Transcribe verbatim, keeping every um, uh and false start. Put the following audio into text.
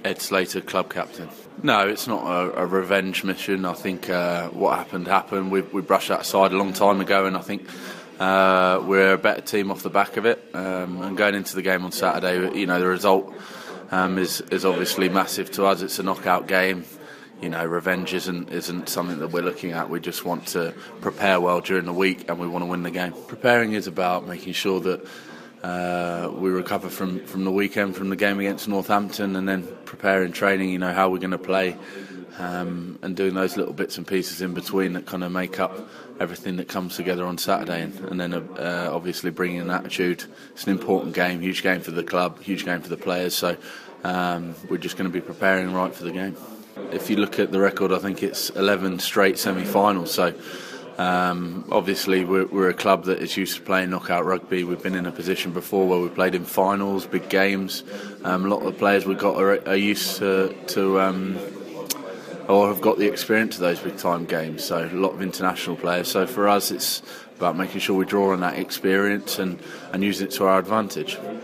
Ed Slater, club captain. No, it's not a, a revenge mission. I think uh, what happened happened. We, we brushed that aside a long time ago, and I think uh, we're a better team off the back of it. Um, and going into the game on Saturday, you know, the result um, is is obviously massive to us. It's a knockout game. You know, revenge isn't isn't something that we're looking at. We just want to prepare well during the week, and we want to win the game. Preparing is about making sure that Uh, we recover from, from the weekend, from the game against Northampton, and then preparing training, you know, how we're going to play, um, and doing those little bits and pieces in between that kind of make up everything that comes together on Saturday. And, and then uh, obviously bringing an attitude. It's an important game, huge game for the club, huge game for the players, so um, we're just going to be preparing right for the game. If you look at the record, I think it's eleven straight semi-finals, so Um, obviously we're, we're a club that is used to playing knockout rugby. We've been in a position before where we played in finals, big games. Um, a lot of the players we've got are, are used to, to um, or have got the experience of those big time games, so a lot of international players. So for us it's about making sure we draw on that experience and, and use it to our advantage.